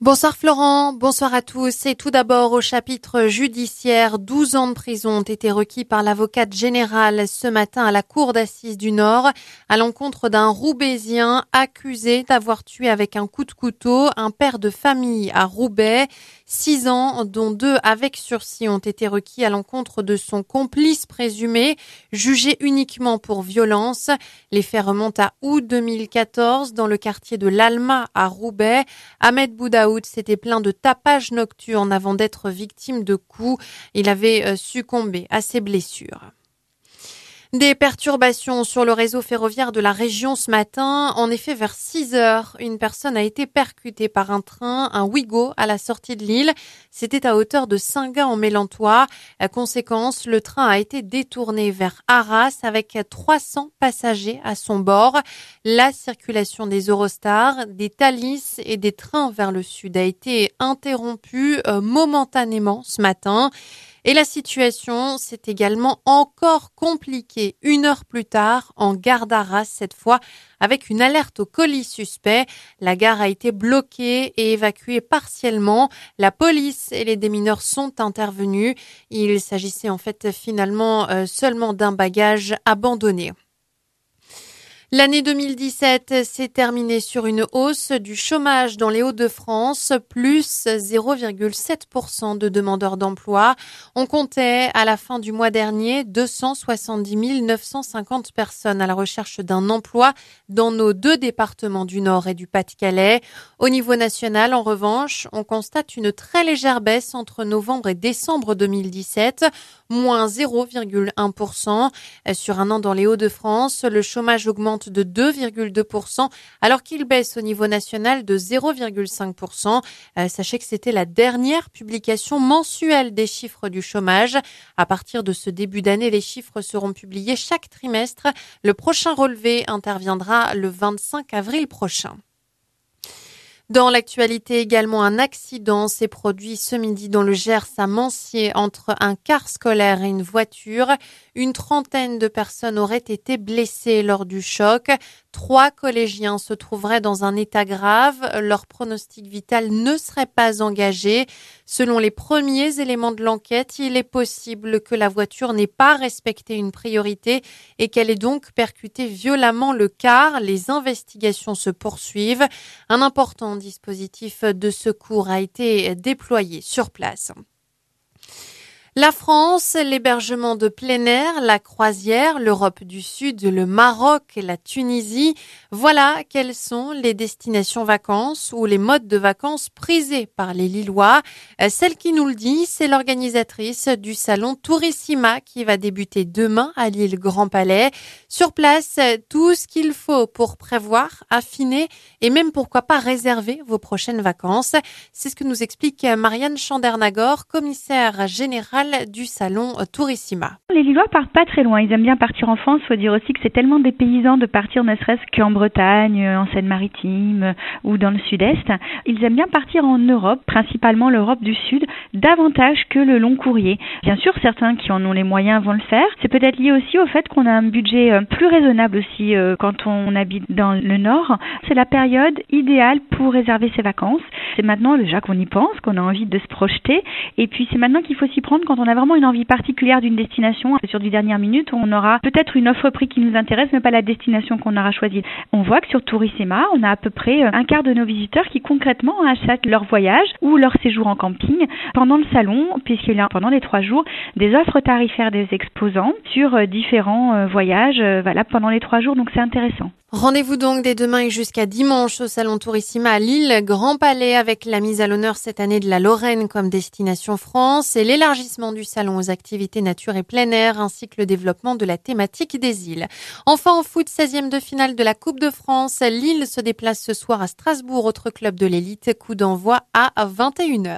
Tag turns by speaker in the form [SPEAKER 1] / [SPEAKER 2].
[SPEAKER 1] Bonsoir Florent, bonsoir à tous. Et tout d'abord au chapitre judiciaire, 12 ans de prison ont été requis par l'avocate générale ce matin à la cour d'assises du Nord à l'encontre d'un Roubaisien accusé d'avoir tué avec un coup de couteau un père de famille à Roubaix. 6 ans, dont 2 avec sursis, ont été requis à l'encontre de son complice présumé, jugé uniquement pour violence. Les faits remontent à août 2014 dans le quartier de l'Alma à Roubaix. Ahmed Boudaoud s'était plaint de tapage nocturne avant d'être victime de coups. Il avait succombé à ses blessures. Des perturbations sur le réseau ferroviaire de la région ce matin. En effet, vers 6 heures, une personne a été percutée par un train, un Ouigo, à la sortie de Lille. C'était à hauteur de Saint-Gin en Mélantois. Conséquence, le train a été détourné vers Arras avec 300 passagers à son bord. La circulation des Eurostars, des Thalys et des trains vers le sud a été interrompue momentanément ce matin. Et la situation s'est également encore compliquée 1 heure plus tard en gare d'Arras, cette fois avec une alerte au colis suspect. La gare a été bloquée et évacuée partiellement. La police et les démineurs sont intervenus. Il s'agissait en fait finalement seulement d'un bagage abandonné. L'année 2017 s'est terminée sur une hausse du chômage dans les Hauts-de-France, plus 0,7% de demandeurs d'emploi. On comptait à la fin du mois dernier 270 950 personnes à la recherche d'un emploi dans nos 2 départements du Nord et du Pas-de-Calais. Au niveau national, en revanche, on constate une très légère baisse entre novembre et décembre 2017, moins 0,1%. Sur un an dans les Hauts-de-France, le chômage augmente de 2,2%, alors qu'il baisse au niveau national de 0,5%. Sachez que c'était la dernière publication mensuelle des chiffres du chômage. À partir de ce début d'année, les chiffres seront publiés chaque trimestre. Le prochain relevé interviendra le 25 avril prochain. Dans l'actualité également, un accident s'est produit ce midi dans le Gers à Mancié entre un car scolaire et une voiture. Une trentaine de personnes auraient été blessées lors du choc. 3 collégiens se trouveraient dans un état grave. Leur pronostic vital ne serait pas engagé. Selon les premiers éléments de l'enquête, il est possible que la voiture n'ait pas respecté une priorité et qu'elle ait donc percuté violemment le car. Les investigations se poursuivent. Un important dispositif de secours a été déployé sur place. La France, l'hébergement de plein air, la croisière, l'Europe du Sud, le Maroc et la Tunisie. Voilà quelles sont les destinations vacances ou les modes de vacances prisés par les Lillois. Celle qui nous le dit, c'est l'organisatrice du salon Tourissima qui va débuter demain à Lille Grand Palais. Sur place, tout ce qu'il faut pour prévoir, affiner et même pourquoi pas réserver vos prochaines vacances. C'est ce que nous explique Marianne Chandernagor, commissaire générale du salon Tourissima.
[SPEAKER 2] Les Lillois partent pas très loin. Ils aiment bien partir en France. Faut dire aussi que c'est tellement dépaysant de partir ne serait-ce qu'en Bretagne, en Seine-Maritime ou dans le Sud-Est. Ils aiment bien partir en Europe, principalement l'Europe du Sud, davantage que le long courrier. Bien sûr, certains qui en ont les moyens vont le faire. C'est peut-être lié aussi au fait qu'on a un budget plus raisonnable aussi quand on habite dans le Nord. C'est la période idéale pour réserver ses vacances. C'est maintenant déjà qu'on y pense, qu'on a envie de se projeter. Et puis c'est maintenant qu'il faut s'y prendre quand on a vraiment une envie particulière d'une destination. Sur du dernière minute, on aura peut-être une offre prix qui nous intéresse, mais pas la destination qu'on aura choisie. On voit que sur Tourissima, on a à peu près un quart de nos visiteurs qui concrètement achètent leur voyage ou leur séjour en camping pendant le salon, puisqu'il y a pendant les 3 jours des offres tarifaires des exposants sur différents voyages valables pendant les 3 jours. Donc c'est intéressant.
[SPEAKER 1] Rendez-vous donc dès demain et jusqu'à dimanche au salon Tourissima à Lille, Grand Palais, avec la mise à l'honneur cette année de la Lorraine comme destination France et l'élargissement du salon aux activités nature et plein air ainsi que le développement de la thématique des îles. Enfin en foot, 16e de finale de la Coupe de France, Lille se déplace ce soir à Strasbourg, autre club de l'élite, coup d'envoi à 21h.